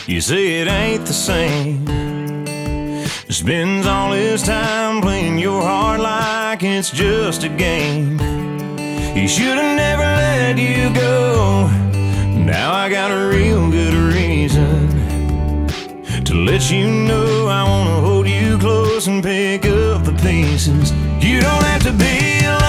You say it ain't the same. Spends all his time playing your heart like it's just a game. He should've never let you go. Now I got a real good reason to let you know I wanna hold you close and pick up the pieces. You don't have to be alone.